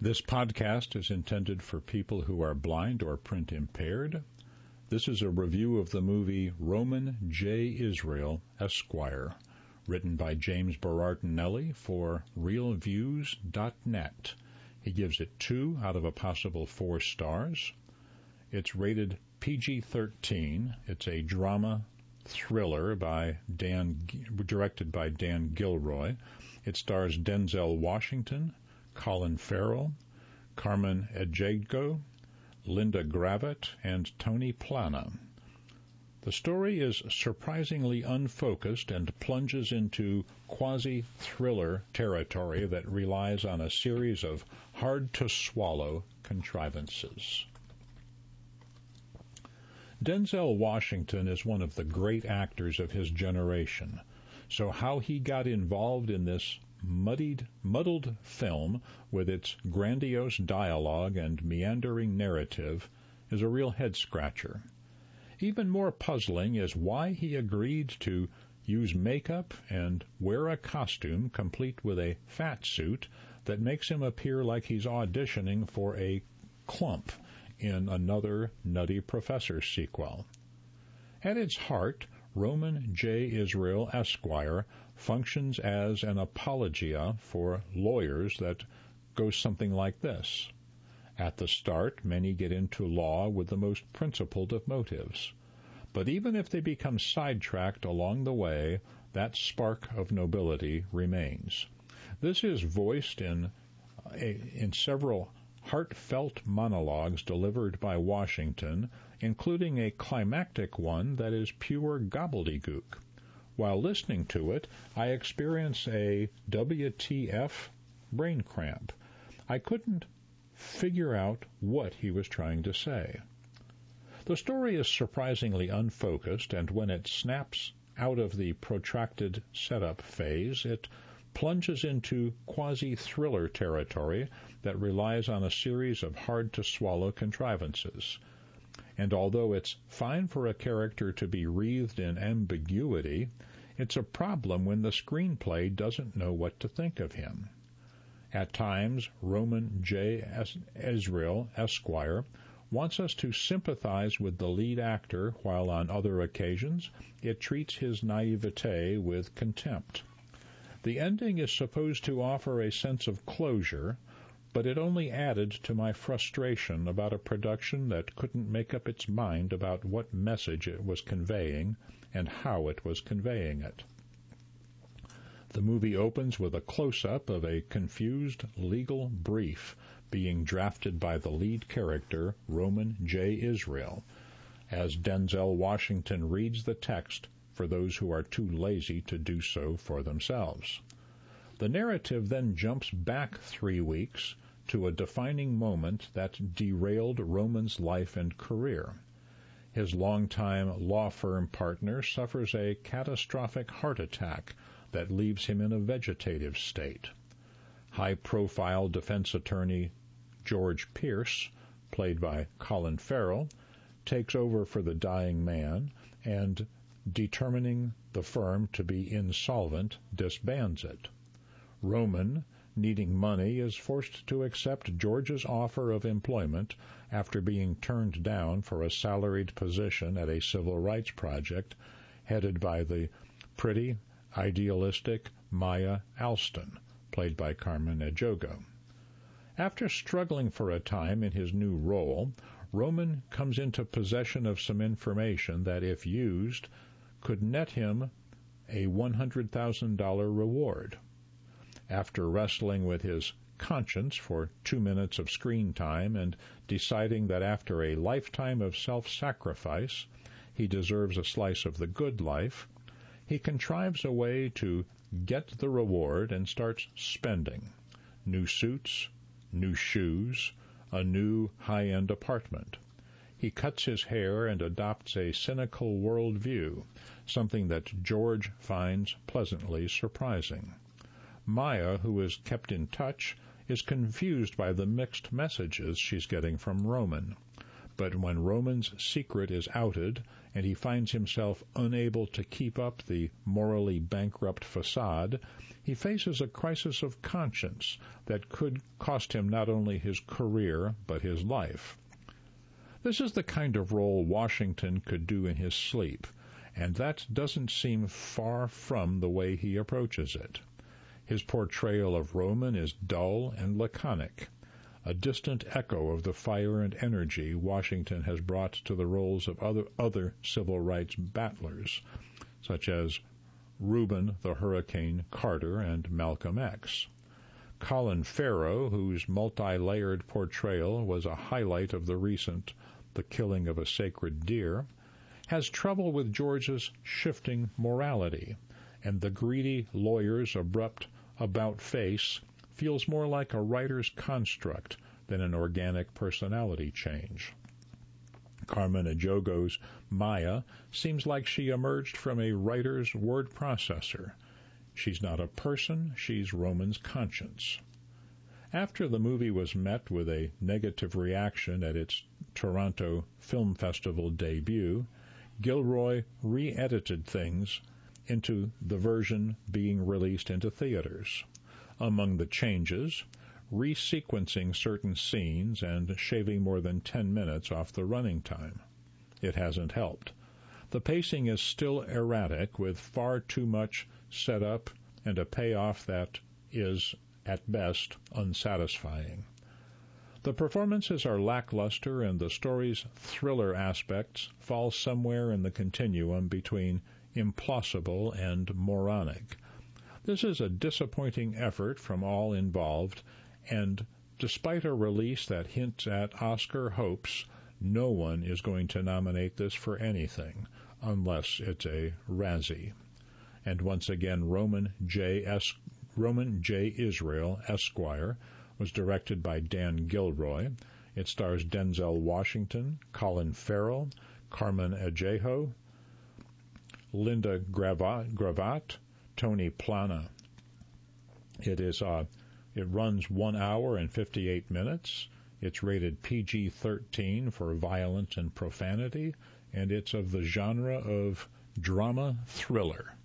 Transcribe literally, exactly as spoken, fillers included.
This podcast is intended for people who are blind or print impaired. This is a review of the movie Roman J. Israel, Esquire, written by James Berardinelli for real views dot net. He gives it two out of a possible four stars. It's rated P G thirteen. It's a drama thriller by Dan, directed by Dan Gilroy. It stars Denzel Washington, Colin Farrell, Carmen Ejogo, Linda Gravett, and Tony Plana. The story is surprisingly unfocused and plunges into quasi-thriller territory that relies on a series of hard-to-swallow contrivances. Denzel Washington is one of the great actors of his generation, so how he got involved in this muddied, muddled film with its grandiose dialogue and meandering narrative is a real head-scratcher. Even more puzzling is why he agreed to use makeup and wear a costume complete with a fat suit that makes him appear like he's auditioning for a clump in another Nutty Professor sequel. At its heart, Roman J. Israel, Esquire, functions as an apologia for lawyers that goes something like this. At the start, many get into law with the most principled of motives. But even if they become sidetracked along the way, that spark of nobility remains. This is voiced in, in several heartfelt monologues delivered by Washington, including a climactic one that is pure gobbledygook. While listening to it, I experience a W T F brain cramp. I couldn't figure out what he was trying to say. The story is surprisingly unfocused, and when it snaps out of the protracted setup phase, it plunges into quasi-thriller territory that relies on a series of hard-to-swallow contrivances. And although it's fine for a character to be wreathed in ambiguity, it's a problem when the screenplay doesn't know what to think of him. At times, Roman J. Israel, Esquire, wants us to sympathize with the lead actor, while on other occasions it treats his naivete with contempt. The ending is supposed to offer a sense of closure, but it only added to my frustration about a production that couldn't make up its mind about what message it was conveying and how it was conveying it. The movie opens with a close-up of a confused legal brief being drafted by the lead character, Roman J. Israel, as Denzel Washington reads the text for those who are too lazy to do so for themselves. The narrative then jumps back three weeks to a defining moment that derailed Roman's life and career. His longtime law firm partner suffers a catastrophic heart attack that leaves him in a vegetative state. High-profile defense attorney George Pierce, played by Colin Farrell, takes over for the dying man and, determining the firm to be insolvent, disbands it. Roman, needing money, is forced to accept George's offer of employment after being turned down for a salaried position at a civil rights project headed by the pretty, idealistic Maya Alston, played by Carmen Ejogo. After struggling for a time in his new role, Roman comes into possession of some information that, if used, could net him a one hundred thousand dollars reward. After wrestling with his conscience for two minutes of screen time and deciding that after a lifetime of self-sacrifice he deserves a slice of the good life, he contrives a way to get the reward and starts spending. New suits, new shoes, a new high-end apartment. He cuts his hair and adopts a cynical worldview, something that George finds pleasantly surprising. Maya, who is kept in touch, is confused by the mixed messages she's getting from Roman. But when Roman's secret is outed and he finds himself unable to keep up the morally bankrupt facade, he faces a crisis of conscience that could cost him not only his career but his life. This is the kind of role Washington could do in his sleep, and that doesn't seem far from the way he approaches it. His portrayal of Roman is dull and laconic, a distant echo of the fire and energy Washington has brought to the roles of other, other civil rights battlers, such as Reuben the Hurricane Carter and Malcolm X. Colin Farrell, whose multi-layered portrayal was a highlight of the recent The Killing of a Sacred Deer, has trouble with George's shifting morality, and the greedy lawyer's abrupt about-face feels more like a writer's construct than an organic personality change. Carmen Ejogo's Maya seems like she emerged from a writer's word processor. She's not a person, she's Roman's conscience. After the movie was met with a negative reaction at its Toronto Film Festival debut, Gilroy re-edited things into the version being released into theaters. Among the changes, resequencing certain scenes and shaving more than ten minutes off the running time. It hasn't helped. The pacing is still erratic, with far too much setup and a payoff that is, at best, unsatisfying. The performances are lackluster, and the story's thriller aspects fall somewhere in the continuum between implausible and moronic. This is a disappointing effort from all involved, and despite a release that hints at Oscar hopes, no one is going to nominate this for anything, unless it's a Razzie. And once again, Roman J. Es- Roman J. Israel, Esquire, was directed by Dan Gilroy. It stars Denzel Washington, Colin Farrell, Carmen Ejogo, Linda Gravatt, Gravatt Tony Plana. It is uh, it runs one hour and fifty-eight minutes. It's rated P G thirteen for violence and profanity, and it's of the genre of drama thriller.